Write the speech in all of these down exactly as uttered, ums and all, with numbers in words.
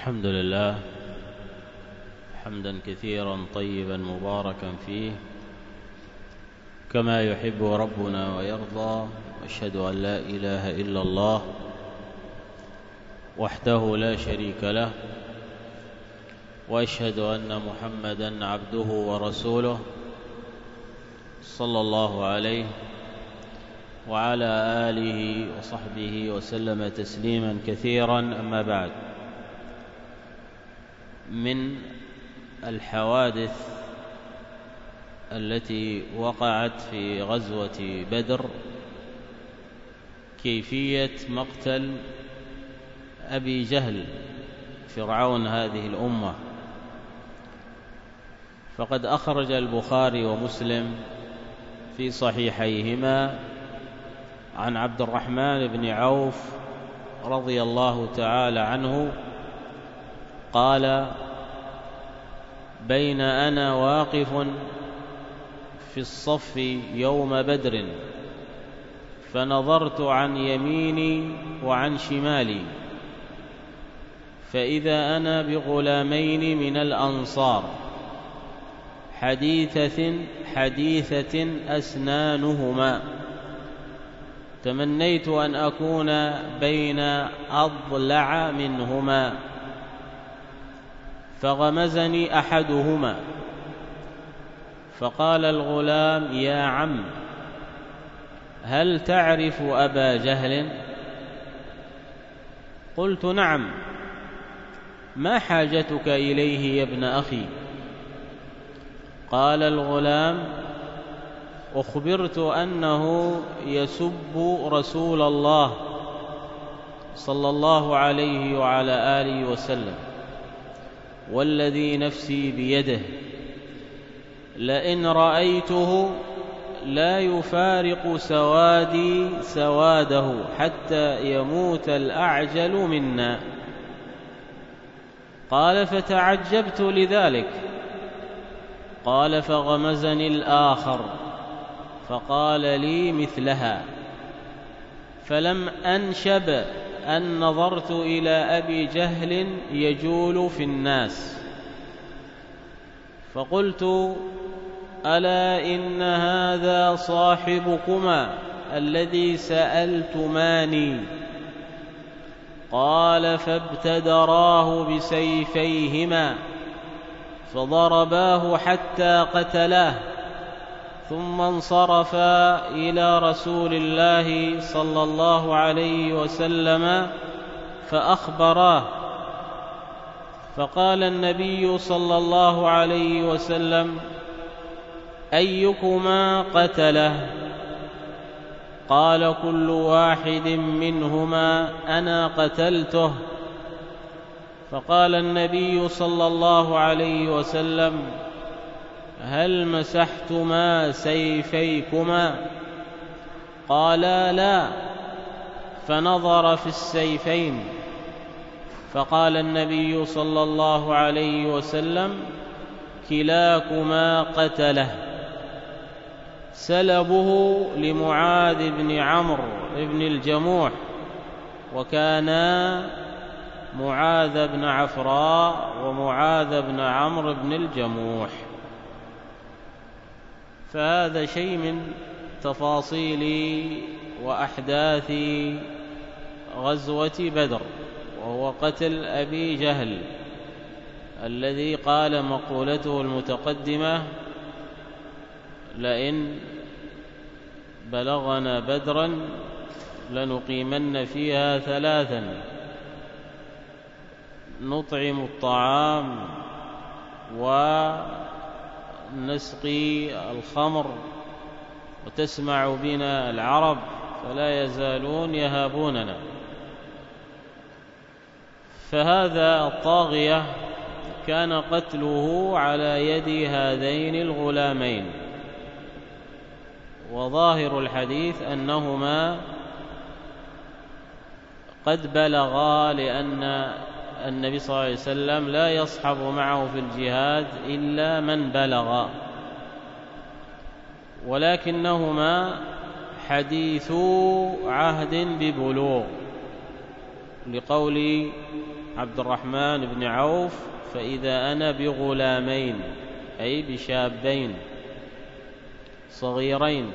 الحمد لله حمدا كثيرا طيبا مباركا فيه كما يحب ربنا ويرضى. وأشهد أن لا إله إلا الله وحده لا شريك له، وأشهد أن محمدا عبده ورسوله صلى الله عليه وعلى آله وصحبه وسلم تسليما كثيرا. أما بعد، من الحوادث التي وقعت في غزوة بدر كيفية مقتل أبي جهل فرعون هذه الأمة. فقد أخرج البخاري ومسلم في صحيحيهما عن عبد الرحمن بن عوف رضي الله تعالى عنه قال: بين أنا واقف في الصف يوم بدر فنظرت عن يميني وعن شمالي، فإذا أنا بغلامين من الأنصار حديثة حديثة أسنانهما، تمنيت أن أكون بين أضلع منهما، فغمزني أحدهما فقال الغلام: يا عم، هل تعرف أبا جهل؟ قلت: نعم. ما حاجتك إليه يا ابن أخي؟ قال الغلام: أخبرت أنه يسب رسول الله صلى الله عليه وعلى آله وسلم، والذي نفسي بيده لئن رأيته لا يفارق سوادي سواده حتى يموت الأعجل منا. قال: فتعجبت لذلك. قال: فغمزني الآخر فقال لي مثلها، فلم أنشب أن نظرت إلى أبي جهل يجول في الناس، فقلت: ألا إن هذا صاحبكما الذي سألتماني. قال: فابتدراه بسيفيهما فضرباه حتى قتلاه، ثم انصرفا إلى رسول الله صلى الله عليه وسلم فأخبراه، فقال النبي صلى الله عليه وسلم: أيكما قتله؟ قال: كل واحد منهما أنا قتلته. فقال النبي صلى الله عليه وسلم: هل مسحتما سيفيكما؟ قالا: لا. فنظر في السيفين، فقال النبي صلى الله عليه وسلم: كلاكما قتله. سلبه لمعاذ بن عمرو بن الجموح، وكانا معاذ بن عفراء ومعاذ بن عمرو بن الجموح. فهذا شيء من تفاصيل وأحداث غزوة بدر، وهو قتل أبي جهل الذي قال مقولته المتقدمة: لئن بلغنا بدرا لنقيمن فيها ثلاثا: نطعم الطعام ونسقي الخمر وتسمع بنا العرب فلا يزالون يهابوننا. فهذا الطاغية كان قتله على يد هذين الغلامين، وظاهر الحديث أنهما قد بلغا، لأن النبي صلى الله عليه وسلم لا يصحب معه في الجهاد إلا من بلغ، ولكنهما حديثو عهد ببلوغ، لقول عبد الرحمن بن عوف فإذا أنا بغلامين، أي بشابين صغيرين.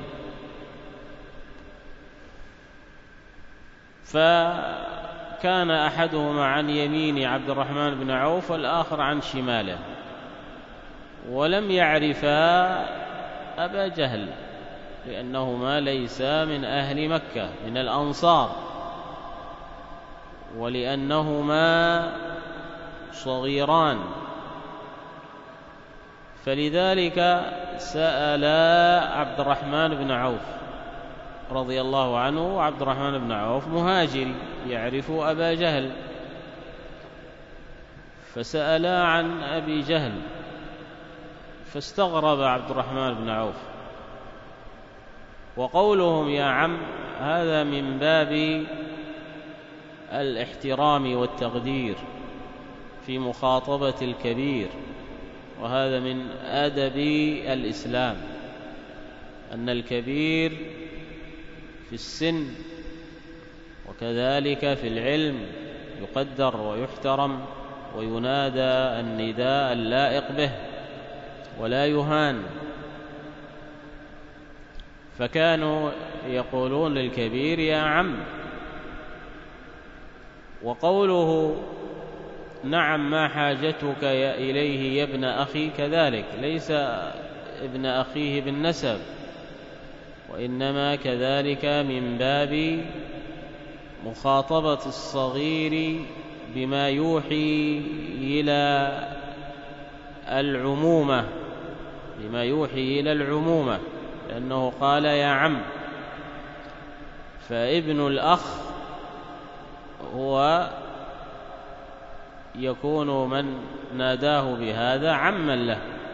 فكان أحدهما عن يمين عبد الرحمن بن عوف والآخر عن شماله، ولم يعرفا أبا جهل لأنهما ليسا من أهل مكة من الأنصار، ولأنهما صغيران، فلذلك سألا عبد الرحمن بن عوف رضي الله عنه. وعبد الرحمن بن عوف مهاجري يعرف أبا جهل، فسألا عن أبي جهل، فاستغرب عبد الرحمن بن عوف. وقولهم يا عم هذا من باب الاحترام والتقدير في مخاطبة الكبير، وهذا من أدب الإسلام، أن الكبير في السن وكذلك في العلم يقدر ويحترم وينادى النداء اللائق به ولا يهان. فكانوا يقولون للكبير يا عم. وقوله نعم ما حاجتك إليه يا ابن أخي كذلك ليس ابن أخيه بالنسب، وإنما كذلك من باب مخاطبة الصغير بما يوحي إلى العمومة بما يوحي إلى العمومة لأنه قال يا عم. فابن الأخ هو يكون من ناداه بهذا عما له.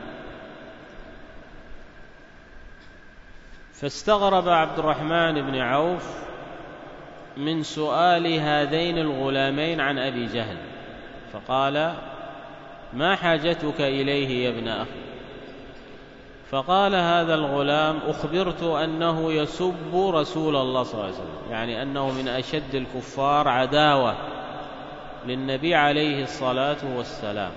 فاستغرب عبد الرحمن بن عوف من سؤال هذين الغلامين عن أبي جهل، فقال ما حاجتك إليه يا ابن أخي؟ فقال هذا الغلام أخبرت أنه يسب رسول الله صلى الله عليه وسلم، يعني أنه من أشد الكفار عداوة للنبي عليه الصلاة والسلام.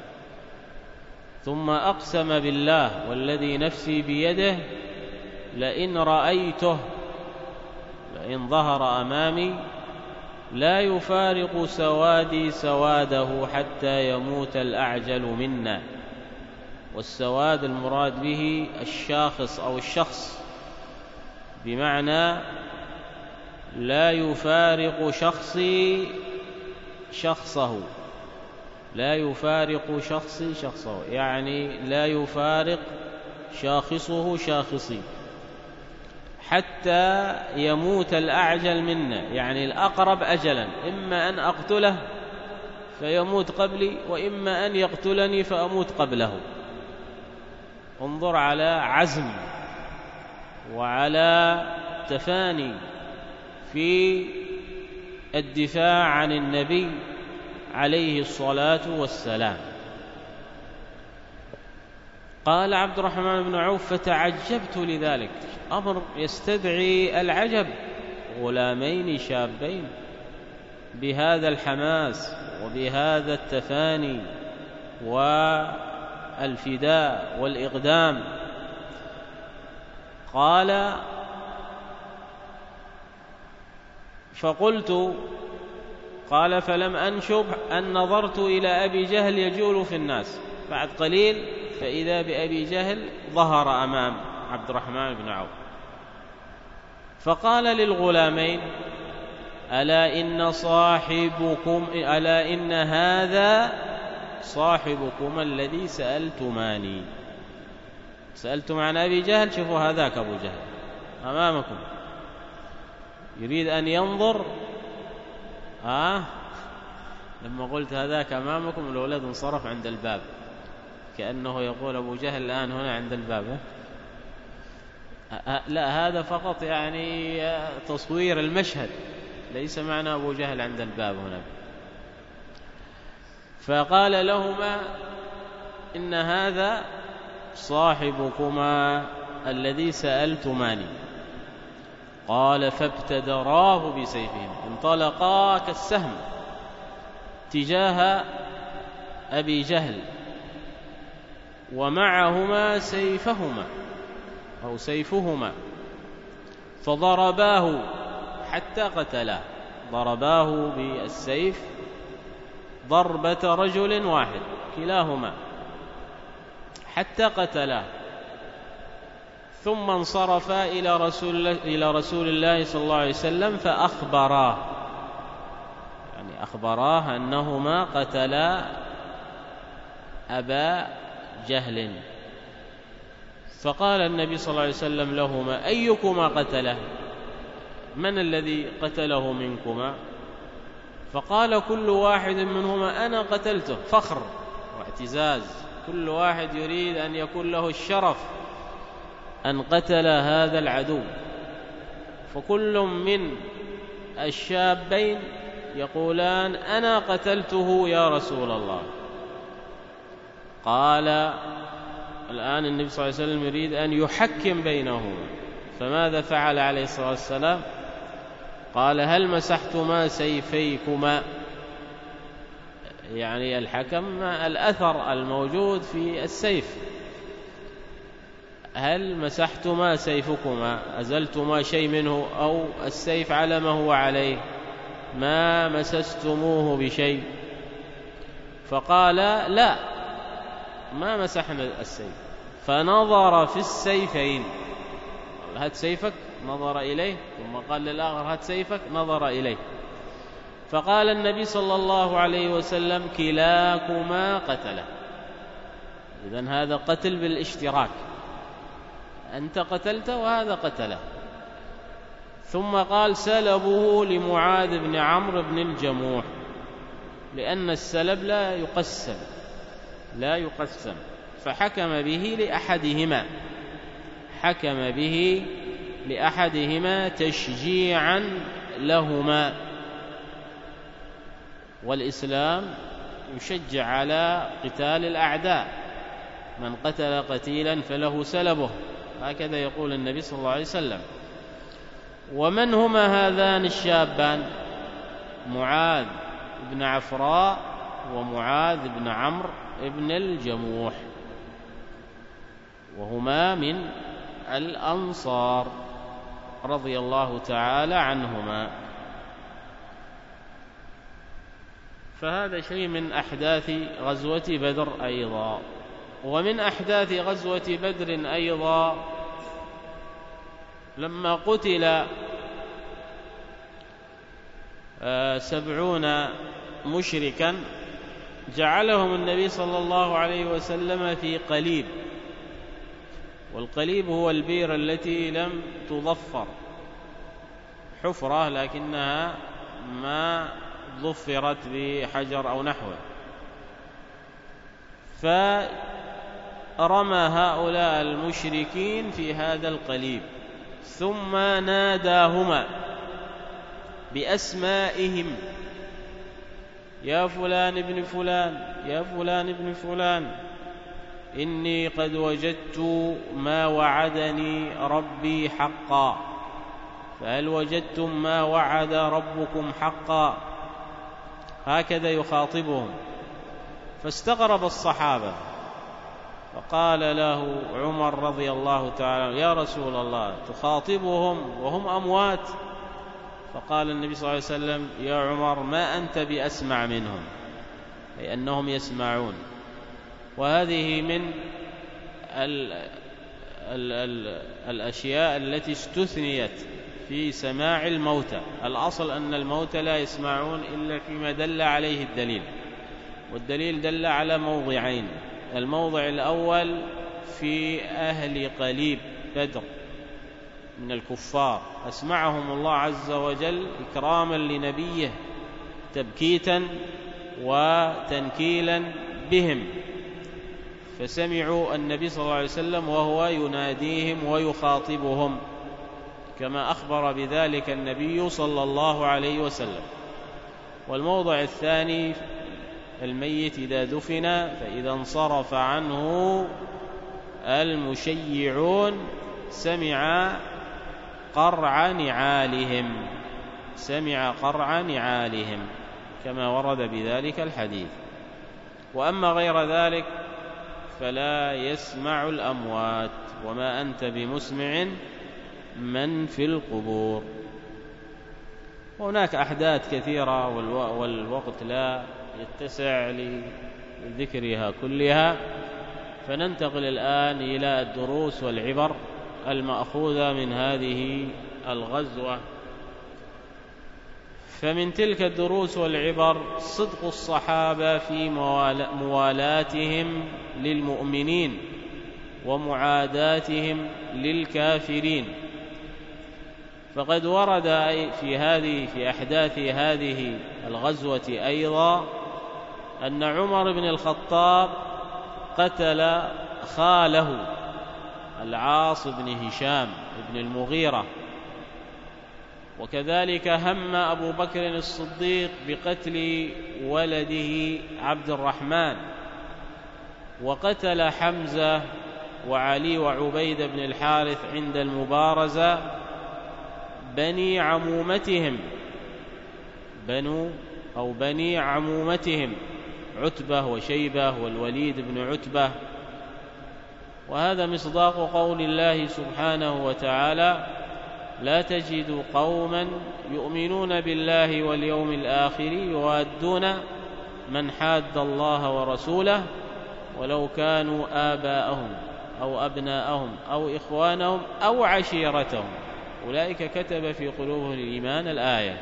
ثم أقسم بالله والذي نفسي بيده لئن رأيته لئن ظهر أمامي لا يفارق سوادي سواده حتى يموت الأعجل منا. والسواد المراد به الشاخص أو الشخص، بمعنى لا يفارق شخصي شخصه لا يفارق شخصي شخصه يعني لا يفارق شاخصه شاخصي حتى يموت الأعجل منا، يعني الأقرب أجلا، إما أن أقتله فيموت قبلي وإما أن يقتلني فأموت قبله. انظر على عزم وعلى تفاني في الدفاع عن النبي عليه الصلاة والسلام. قال عبد الرحمن بن عوف فتعجبت لذلك، أمر يستدعي العجب، غلامين شابين بهذا الحماس وبهذا التفاني والفداء والإقدام. قال فقلت قال فلم أنشب أن نظرت إلى أبي جهل يجول في الناس. بعد قليل فإذا بأبي جهل ظهر أمام عبد الرحمن بن عوف، فقال للغلامين ألا إن صاحبكم ألا إن هذا صاحبكم الذي سألتماني. سألتم عن أبي جهل، شوفوا هذاك أبو جهل أمامكم، يريد أن ينظر. آه لما قلت هذاك أمامكم الولد انصرف عند الباب، كأنه يقول أبو جهل الآن هنا عند الباب. لا، هذا فقط يعني تصوير المشهد، ليس معنى أبو جهل عند الباب هنا. فقال لهما إن هذا صاحبكما الذي سألتماني. قال فابتدراه بسيفهم، انطلقا كالسهم تجاه أبي جهل، ومعهما سيفهما أو سيفهما، فضرباه حتى قتله، ضرباه بالسيف ضربة رجل واحد كلاهما حتى قتله، ثم انصرفا إلى رسول الله, إلى رسول الله صلى الله عليه وسلم فأخبراه، يعني أخبراه أنهما قتلا أبا جهل. فقال النبي صلى الله عليه وسلم لهما: أيكما قتله؟ من الذي قتله منكما؟ فقال كل واحد منهما: أنا قتلته. فخر واعتزاز، كل واحد يريد أن يكون له الشرف أن قتل هذا العدو، فكل من الشابين يقولان: أنا قتلته يا رسول الله. قال الآن النبي صلى الله عليه وسلم يريد أن يحكم بينهما، فماذا فعل عليه الصلاة والسلام؟ قال: هل مسحتما سيفيكما؟ يعني الحكم الأثر الموجود في السيف، هل مسحتما سيفكما؟ أزلتما شيء منه أو السيف على ما هو عليه؟ ما مسستموه بشيء؟ فقال: لا، ما مسحنا السيف. فنظر في السيفين، هات سيفك، نظر إليه، ثم قال للآخر: هات سيفك، نظر إليه. فقال النبي صلى الله عليه وسلم: كلاكما قتله. إذن هذا قتل بالاشتراك، أنت قتلت وهذا قتله. ثم قال: سلبه لمعاذ بن عمرو بن الجموح، لأن السلب لا يقسم لا يقسم فحكم به لأحدهما حكم به لأحدهما تشجيعا لهما. والإسلام يشجع على قتال الأعداء، من قتل قتيلا فله سلبه، هكذا يقول النبي صلى الله عليه وسلم. ومن هما هذان الشابان؟ معاذ بن عفراء ومعاذ بن عمرو بن الجموح، وهما من الأنصار رضي الله تعالى عنهما. فهذا شيء من أحداث غزوة بدر أيضا. ومن أحداث غزوة بدر أيضا لما قتل سبعون مشركا جعلهم النبي صلى الله عليه وسلم في قليب، والقليب هو البئر التي لم تضفر، حفرة لكنها ما ضفرت بحجر أو نحوه. فرمى هؤلاء المشركين في هذا القليب، ثم ناداهما بأسمائهم: يا فلان ابن فلان، يا فلان ابن فلان، إني قد وجدت ما وعدني ربي حقا، فهل وجدتم ما وعد ربكم حقا؟ هكذا يخاطبهم. فاستغرب الصحابة، فقال له عمر رضي الله تعالى: يا رسول الله، تخاطبهم وهم أموات؟ فقال النبي صلى الله عليه وسلم: يا عمر، ما أنت بأسمع منهم، أي أنهم يسمعون. وهذه من ال ال ال الأشياء التي استثنيت في سماع الموتى. الأصل أن الموتى لا يسمعون إلا فيما دل عليه الدليل، والدليل دل على موضعين: الموضع الأول في أهل قليب بدر من الكفار، أسمعهم الله عز وجل إكراما لنبيه، تبكيتا وتنكيلا بهم، فسمعوا النبي صلى الله عليه وسلم وهو يناديهم ويخاطبهم، كما أخبر بذلك النبي صلى الله عليه وسلم. والموضع الثاني: الميت إذا دفن فإذا انصرف عنه المشيعون سمع قرع نعالهم سمع قرع نعالهم كما ورد بذلك الحديث. وأما غير ذلك فلا يسمع الأموات، وما أنت بمسمع من في القبور. وهناك أحداث كثيرة والوقت لا يتسع لذكرها كلها، فننتقل الآن إلى الدروس والعبر المأخوذة من هذه الغزوة. فمن تلك الدروس والعبر صدق الصحابة في موالاتهم للمؤمنين ومعاداتهم للكافرين. فقد ورد في هذه في أحداث هذه الغزوة أيضا أن عمر بن الخطاب قتل خاله العاص بن هشام بن المغيرة، وكذلك هم أبو بكر الصديق بقتل ولده عبد الرحمن، وقتل حمزة وعلي وعبيد بن الحارث عند المبارزة بني عمومتهم بنو أو بني عمومتهم عتبة وشيبة والوليد بن عتبة. وهذا مصداق قول الله سبحانه وتعالى: لا تجد قوما يؤمنون بالله واليوم الآخر يوادون من حاد الله ورسوله ولو كانوا آباءهم أو أبناءهم أو إخوانهم أو عشيرتهم أولئك كتب في قلوبهم الإيمان. الآية.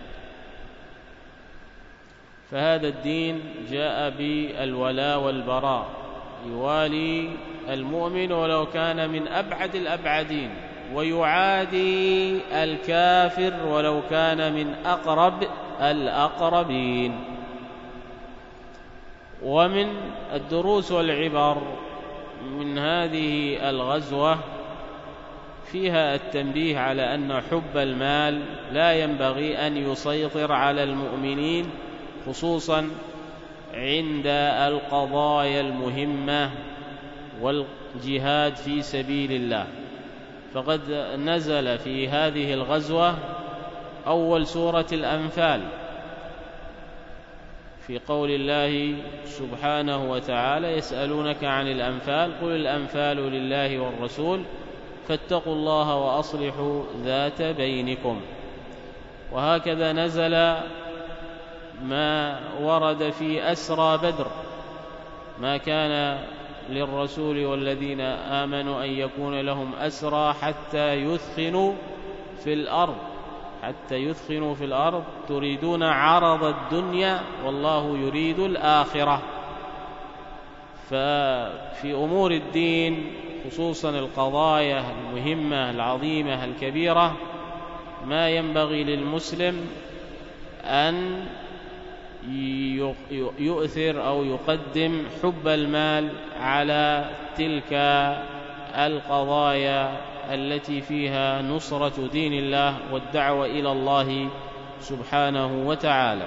فهذا الدين جاء بالولاء والبراء، يوالي المؤمن ولو كان من أبعد الأبعدين، ويعادي الكافر ولو كان من أقرب الأقربين. ومن الدروس والعبر من هذه الغزوة فيها التنبيه على أن حب المال لا ينبغي أن يسيطر على المؤمنين، خصوصا عند القضايا المهمة والجهاد في سبيل الله. فقد نزل في هذه الغزوة أول سورة الأنفال في قول الله سبحانه وتعالى: يسألونك عن الأنفال قل الأنفال لله والرسول فاتقوا الله وأصلحوا ذات بينكم. وهكذا نزل ما ورد في أسرى بدر: ما كان للرسول والذين آمنوا أن يكون لهم أسرى حتى يثخنوا في الأرض حتى يثخنوا في الأرض تريدون عرض الدنيا والله يريد الآخرة. ففي أمور الدين خصوصا القضايا المهمة العظيمة الكبيرة ما ينبغي للمسلم أن يؤثر أو يقدم حب المال على تلك القضايا التي فيها نصرة دين الله والدعوة إلى الله سبحانه وتعالى.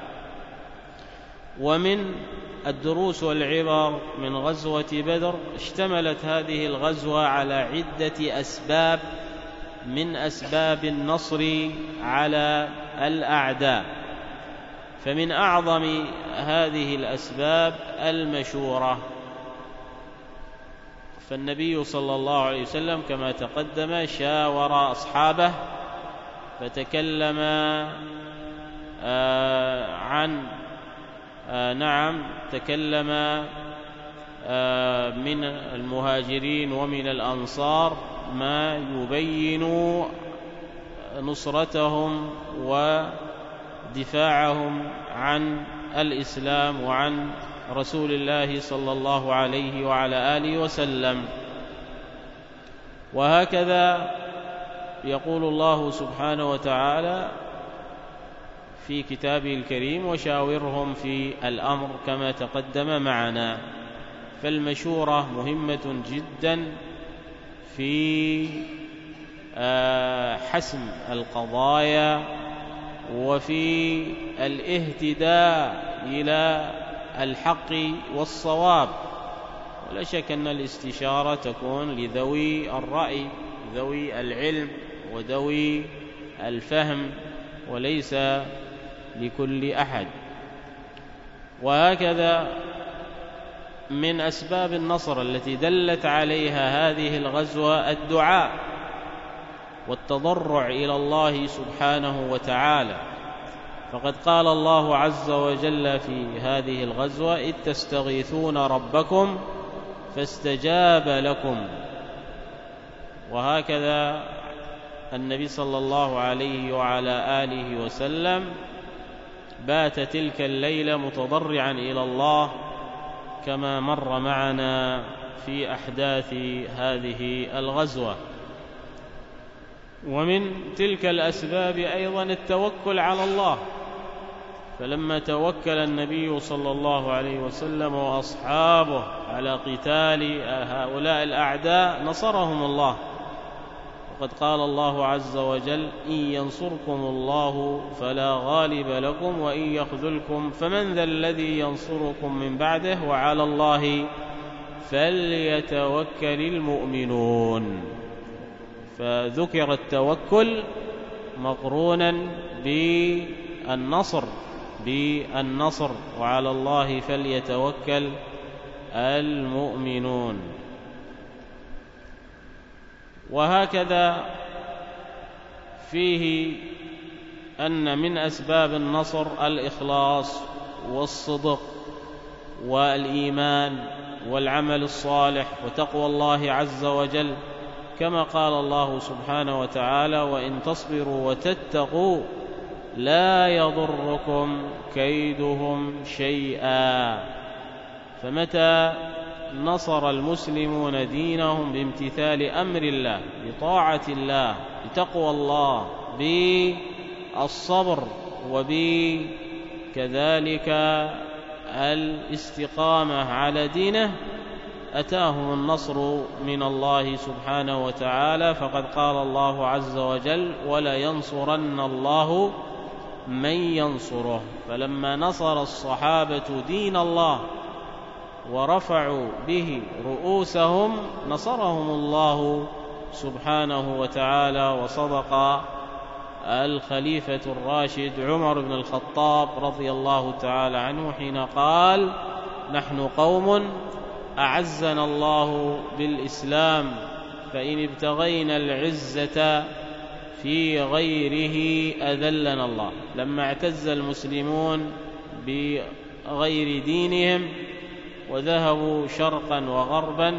ومن الدروس والعبر من غزوة بدر اشتملت هذه الغزوة على عدة أسباب من أسباب النصر على الأعداء. فمن أعظم هذه الأسباب المشورة. فالنبي صلى الله عليه وسلم كما تقدم شاور أصحابه فتكلم آه عن آه نعم تكلم آه من المهاجرين ومن الأنصار ما يبين نصرتهم ودفاعهم عن الإسلام وعن رسول الله صلى الله عليه وعلى آله وسلم. وهكذا يقول الله سبحانه وتعالى في كتابه الكريم: وشاورهم في الأمر كما تقدم معنا. فالمشورة مهمة جدا في حسم القضايا وفي الاهتداء إلى الحق والصواب. ولا شك أن الاستشارة تكون لذوي الرأي ذوي العلم وذوي الفهم، وليس لكل أحد. وهكذا من أسباب النصر التي دلت عليها هذه الغزوة الدعاء والتضرع إلى الله سبحانه وتعالى، فقد قال الله عز وجل في هذه الغزوة: إذ تستغيثون ربكم فاستجاب لكم. وهكذا النبي صلى الله عليه وعلى آله وسلم بات تلك الليلة متضرعا إلى الله كما مر معنا في أحداث هذه الغزوة. ومن تلك الأسباب أيضا التوكل على الله، فلما توكل النبي صلى الله عليه وسلم وأصحابه على قتال هؤلاء الأعداء نصرهم الله، وقد قال الله عز وجل: إن ينصركم الله فلا غالب لكم وإن يخذلكم فمن ذا الذي ينصركم من بعده وعلى الله فليتوكل المؤمنون. فذكر التوكل مقرونا بالنصر بالنصر وعلى الله فليتوكل المؤمنون. وهكذا فيه أن من أسباب النصر الإخلاص والصدق والإيمان والعمل الصالح وتقوى الله عز وجل، كما قال الله سبحانه وتعالى: وإن تصبروا وتتقوا لا يضركم كيدهم شيئا. فمتى نصر المسلمون دينهم بامتثال أمر الله بطاعة الله بتقوى الله بالصبر وبكذلك الاستقامة على دينه، أتاهم النصر من الله سبحانه وتعالى، فقد قال الله عز وجل: ولا ينصرن الله من ينصره. فلما نصر الصحابة دين الله ورفعوا به رؤوسهم نصرهم الله سبحانه وتعالى. وصدق الخليفة الراشد عمر بن الخطاب رضي الله تعالى عنه حين قال: نحن قوم أعزنا الله بالإسلام فإن ابتغينا العزة في غيره أذلنا الله. لما اعتز المسلمون بغير دينهم وذهبوا شرقا وغربا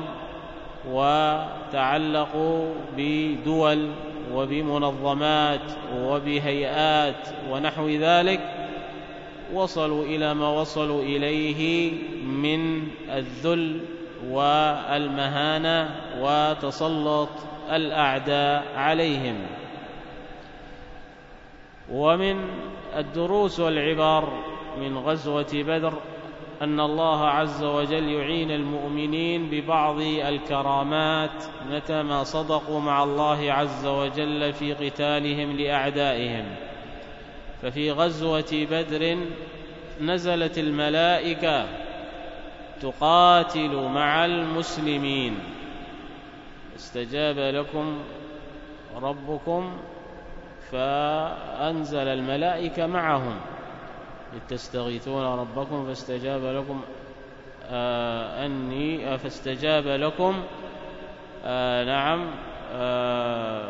وتعلقوا بدول وبمنظمات وبهيئات ونحو ذلك، وصلوا إلى ما وصلوا إليه من الذل والمهانة وتسلط الأعداء عليهم. ومن الدروس والعبر من غزوة بدر أن الله عز وجل يعين المؤمنين ببعض الكرامات متى ما صدقوا مع الله عز وجل في قتالهم لأعدائهم. ففي غزوة بدر نزلت الملائكة تقاتل مع المسلمين، استجاب لكم ربكم فأنزل الملائكة معهم، إذ تستغيثون ربكم فاستجاب لكم آه أني فاستجاب لكم آه نعم آه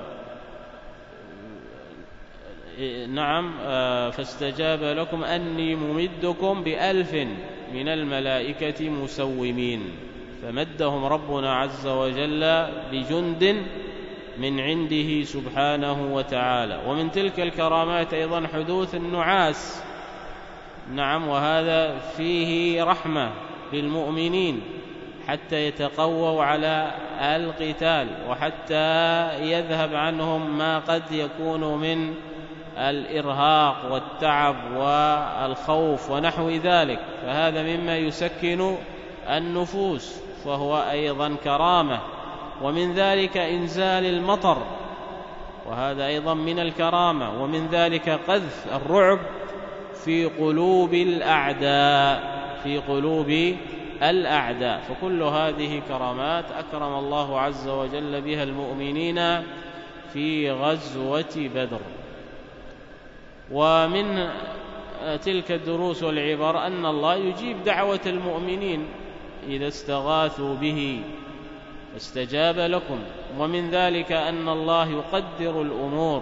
نعم آه فاستجاب لكم أني ممدكم بألف من الملائكة مسومين، فمدهم ربنا عز وجل بجند من عنده سبحانه وتعالى. ومن تلك الكرامات أيضا حدوث النعاس، نعم، وهذا فيه رحمة بالمؤمنين حتى يتقووا على القتال وحتى يذهب عنهم ما قد يكون من الإرهاق والتعب والخوف ونحو ذلك، فهذا مما يسكن النفوس، فهو أيضا كرامة. ومن ذلك إنزال المطر، وهذا أيضا من الكرامة. ومن ذلك قذف الرعب في قلوب الأعداء في قلوب الأعداء فكل هذه كرامات أكرم الله عز وجل بها المؤمنين في غزوة بدر. ومن تلك الدروس والعبر أن الله يجيب دعوة المؤمنين إذا استغاثوا به فاستجاب لكم، ومن ذلك أن الله يقدر الأمور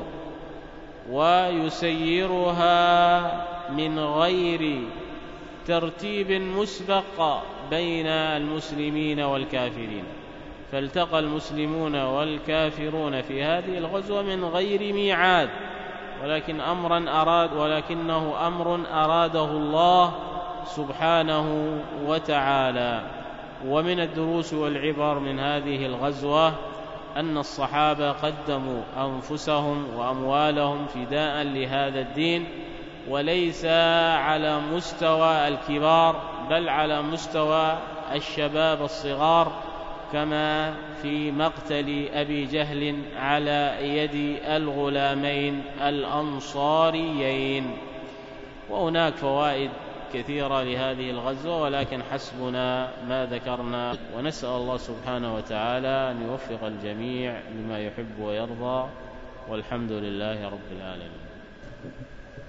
ويسيرها من غير ترتيب مسبق بين المسلمين والكافرين، فالتقى المسلمون والكافرون في هذه الغزوة من غير ميعاد، ولكن أمرا أراد ولكنه أمر أراده الله سبحانه وتعالى. ومن الدروس والعبر من هذه الغزوة أن الصحابة قدموا أنفسهم وأموالهم فداء لهذا الدين، وليس على مستوى الكبار بل على مستوى الشباب الصغار، كما في مقتل أبي جهل على يد الغلامين الأنصاريين. وهناك فوائد كثيرة لهذه الغزوة، ولكن حسبنا ما ذكرنا، ونسأل الله سبحانه وتعالى أن يوفق الجميع لما يحب ويرضى، والحمد لله رب العالمين.